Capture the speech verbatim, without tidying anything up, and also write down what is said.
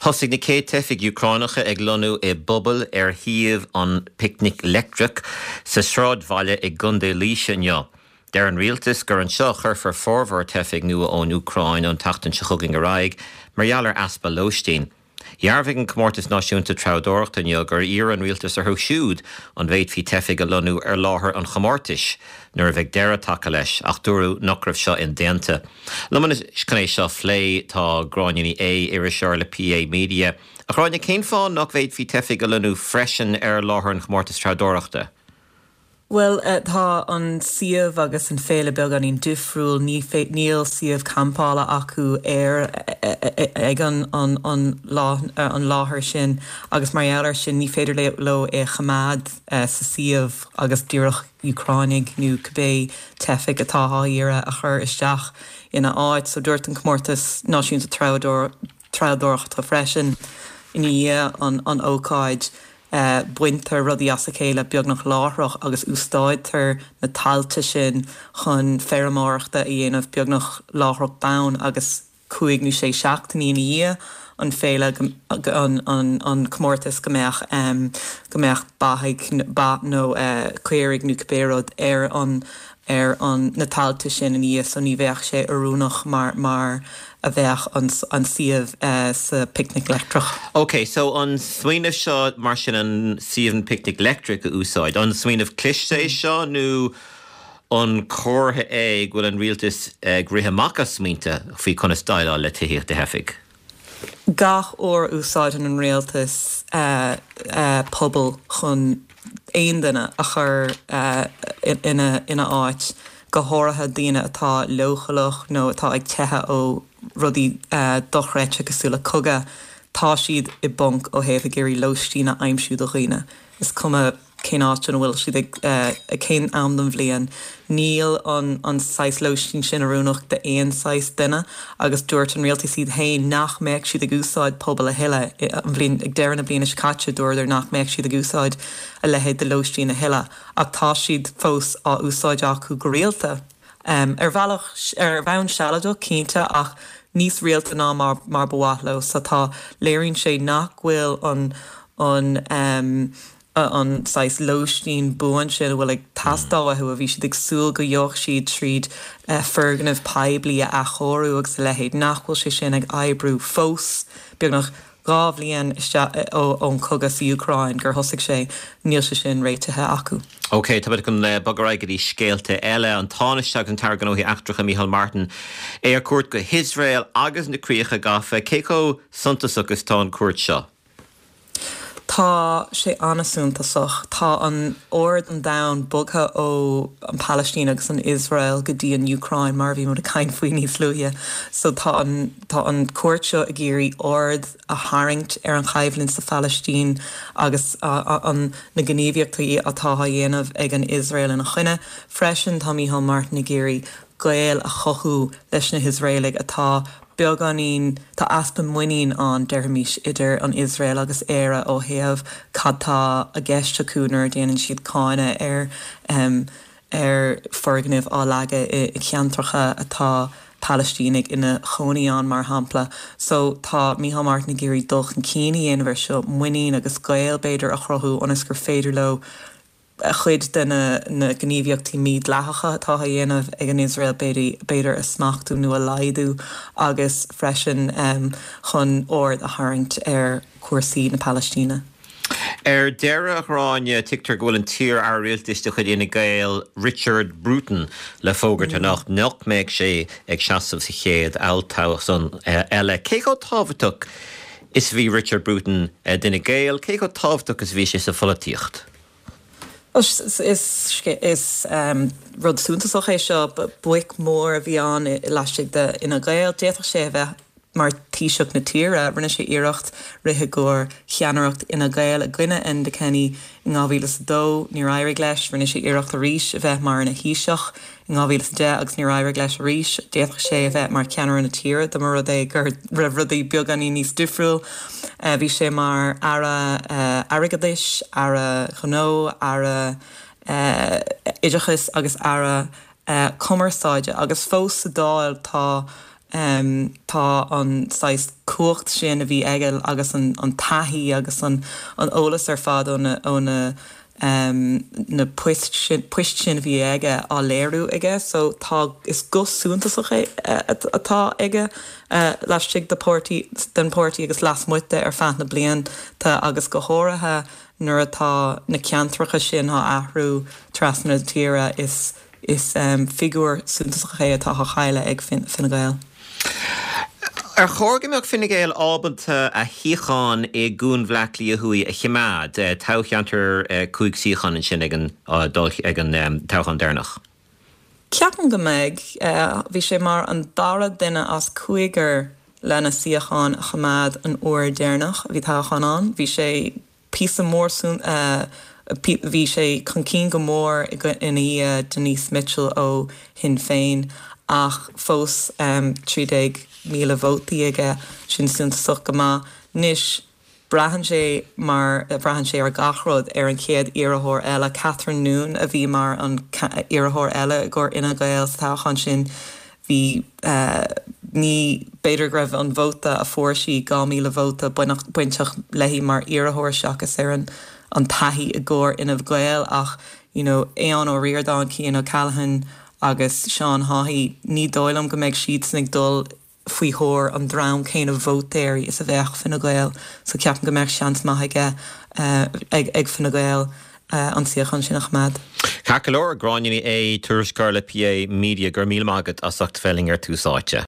Thosig na cé tefig Ucránacha ag lonú é bubble ar thiamh an picnic electric sa sráid bhaile ag gundé líise neo. Der an rialtas gur an seo churfar fórmhar tefig nua ón Ucráin ón tachtan se chugging a raig, margheallar aspa Lóistín. Jarvig an Comórtas Náisiúnta Treabhdóireachta neo gur ír an rialtas ar thug siúd an bhéid hí tefig a lonú ar láthair an Chomórtais, nuair a bheith deire take leis ach dúrú nach raibh seo in déanta. Luman is cné seo phlé tá gráinní é ar a seir le P A Media. A chráinne cén fáin nach bhéid hí tefig a lonú freisin ar láthair an Chomórtas Treabhdóireachta. Well, uh, tá an siamh agus an féile beag an íon difriúil níl siamh campála acu ar ag an láthair sin agus margheallar sin ní féidir le lo é chamád sa siamh agus díreach Ucráinig nó cabbé tefig atá íire a chur isteach ina áit, so dúirt an Comórtas Náisiúnta Treabhdóireachta freisin ina dhé an ócáid. Uh, buinter rudí as a chéile beag nach láthrach agus úsáidtar na talta sin chun ferramárachta i dhéanamh beag nach láthrach bán agus cuaig nó sé seachtaí na dhé an féile an Comórtas gombeach um, gombeach bathaigh nó cuireigh nó cabbéród ar an ar an na talta sin in dhé so ní bheadh sé arúnach mar mar a bheith an, an siamh uh, sa picnic electric. Okay, so an swineh seo mar sin an siamh picnic electric a úsáid, an swineh cliste mm. seo nó an córtha é bhfuil an rialtas uh, gríthaach smínta faoi chuna stáile le tuíocht de hefig. Gach ó úsáid an rialtas uh, uh, pobl chun aon duine a chur uh, ina, ina áit go háirithe daoine atá lochalach nó atá ag tethe ó rudí uh, dochreite gosúla coga tá siad i bonc ó héh géirí Lóistín a aimsú do riine. Is cuma cén áit an bhfuil siad ag uh, a cén amdan bhliain. Níl an, an sais Lóistín sin arúnach de éon sais duine agus dúirt an rialtas siad hain nach meid siad a gúsáid pobl a heile an bblin ag deireanna bliana caite dúir nach meid siad a gúsáid a lehéad de Lóistín a heile ach tá siad fós á úsáid acu go rialta. Um, ar bhealach ar bhain sealadó cínta ach níos rialta ná mar, mar bhuathló sa tá léironn sé nach bhfuil an an um, an sais Lóistín buan sin bhfuil ag tastáhathu a bhí siad ag súil go dheoch siad tríd uh, ferganmh peibli a chorú agus lehéad nach bhfuil sé sin ag ebrú fós beag nach gá bhliain ón cogas Ucráin gur thosaigh sé níl sé sin réitethe acu. Ok, tá bud chun bagaráigad í scéalta eile an táisteach an targan óí achtracha Micheál Martin é ar cuairt go Hisrael agus na críocha gafa cé có suntas agus tá an cuairt seo. Tá sé anasúntasach, tá an ord an down bugha ó an Palestine agus an Israel go dtí an Ucráin mar bhí mar a cain faoi níos luúthe. So tá an, tá an cuairt a géirí ord a haingt ar an chaimhlinn sa Palestine agus uh, uh, an na gníomhíochtaí atá dhéanamh ag an Israel in a chuine. Freisin tá Micheál Martin a géirí gael a chochu leis na Israelig atá beag anín tá aspa muoín an deirmís idir an Israel agus éire ó thaobh cadtá a gceiste cúnar déanann siad cáine ar um, ar forgnamh á leaga i, i ceantracha atá Palestínig ina choníán mar hampla. So tá Micheál Martin na géirí dulch an cíine dhéanamh seo muoín agus gael beidir a chrothú onas gur féidir lo a chuid duna na gníomhíochtaí míad leathacha atá dhéanamh ag an Israel beidir a smachtú nó a laidú agus freisin um, chun ord a haingt ar cuasaí na Palestíne. Er deire chráine tictar ghfuil an tír ar rialtiste chud ina gael Richard Bruton le fógart nach nach méid sé ag seasamh sa chéad áilteach san eile. Cé go tábhaach is bhí Richard Bruton duna gael, cé go tábhaach is bhí sé sa pholaíocht? Is, is, is um, rud súntasach é seo buic mór a bhí an i leistigh de ina gael déach sé bheith mar tíiseach na tíre rinne sé iirecht rithe gur cheanaracht ina gael a gcuine in de Kenny in ngáhílas dó ní rairigh leis rinne sé iirecht a ríis a bheith mar ina híiseach in ngáhílas de agus ní rairigh leis a ríis déach sé a bheith mar ceanar na tíre de mar rud é gur rudí beag aní níos difriúil uh, bhí sé mar ara uh, arigadis ara chonó ara uh, idirchas agus ara uh, commerceáide agus fós sa dáil tá um, tá an sais cuacht sin a bhí aige agus an, an taithí agus an, an ólas ar fad ó na, ó na Um, na puist sin, puist sin bhí aige á léirú aige, so tá is gus súntasach atá aige uh, leistigh den pórtaí agus las muite ar fan na blian tá agus go háirithe nuair atá na ceantracha sin á ahrú tras na tíre is, is um, figúr súntasach é atá chaile ag fin, Fine Gael. Ar chóirgeach Fine Gael ábalta a híáin é gún bhlaclí a hui a chimád, tácheantar cúig síchan in sin ag an táchan dénach. Ceapan go méid, bhí sé mar an dara duine as cúigar lena síchan a chimád an uair dénach, bhí táchan an, bhí sé písa mór sún, bhí sé chun cín go mór in í Denise Mitchell ó Sinn Féin ach fós um, trídeag míle vótaí aige sin súntasach go má níos brahan sé mar brahan sé ar gachród ar an céad iarthóir eile Catherine Noon a bhí mar an iarthóir eile gur ina Gael táchan sin bhí uh, ní beidir greibh an vóta a fuairsí gá míle vóta buinteach lehí mar iarthóir seachas ar an, an taithí a gcóir ina Gael ach you know, éan ó Riordan Cian ó Callahan agus Sean Haughey ní dóilm go méid siad snig dul faoi thóir an drám céin a vótéirí is a bheith Fine Gael, so ceapan go méid seans maithaige uh, ag, ag Fine Gael uh, an síochan sin a chmad. Cacalóir gráinní é tuairiscar le P A Media gur míle mágad a sacht felling ar túsáite.